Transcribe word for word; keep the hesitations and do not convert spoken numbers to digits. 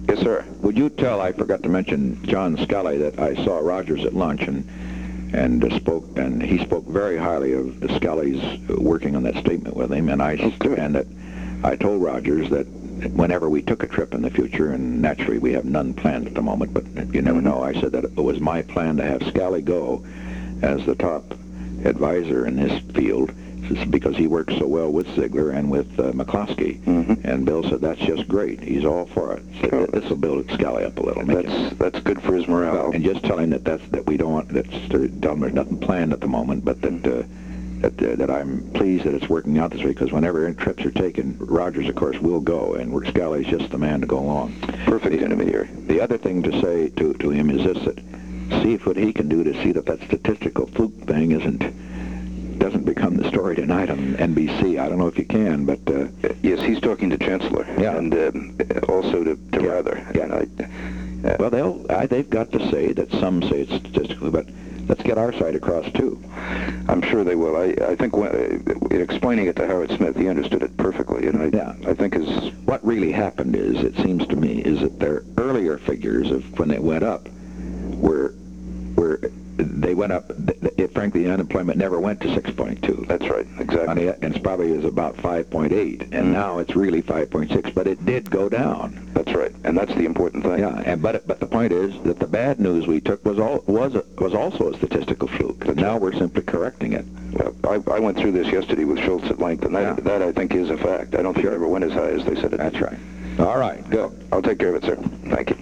Yes, sir. Would you tell, I forgot to mention John Scally, that I saw Rogers at lunch and and uh, spoke, and he spoke very highly of the Scally's uh, working on that statement with him, and I Okay. and that I told Rogers that whenever we took a trip in the future, and naturally we have none planned at the moment, but you never know, I said that it was my plan to have Scally go as the top advisor in this field, because he works so well with Ziegler and with uh, McCloskey. Mm-hmm. And Bill said, that's just great. He's all for it. So Oh, this will build Scally up a little. Make That's him- that's good for his morale. and just tell him that that's that we don't want that's to tell him there's nothing planned at the moment, but that uh, that uh, that I'm pleased that it's working out this way, because whenever trips are taken, Rogers of course will go, and Scally's just the man to go along. Perfect intermediary. The other thing to say to to him is this: that see if what he can do to see that that statistical fluke thing isn't doesn't become the story tonight on N B C. I don't know if you can, but uh, Yes, he's talking to Chancellor. Yeah. And um, also to, to Yeah. Rather. Yeah. And I, uh, well, they'll I, they've got to say that some say it's statistically, but let's get our side across too. I'm sure they will. I, I think when, uh, in explaining it to Howard Smith, he understood it perfectly. And I, Yeah. I think his... What really happened is, it seems to me, is that their earlier figures of when they went up were were they went up. th- th- frankly, the unemployment never went to six point two. That's right, exactly. And it- and it's probably is about five point eight, and Mm. now it's really five point six. But it did go down. That's right, and that's the important thing. Yeah, and but but the point is that the bad news we took was all was a, was also a statistical fluke. But now we're simply correcting it. Well, I, I went through this yesterday with Schultz at length, and that, Yeah. that I think is a fact. I don't think it ever went as high as they said it. That's right. All right, good. I'll take care of it, sir. Thank you.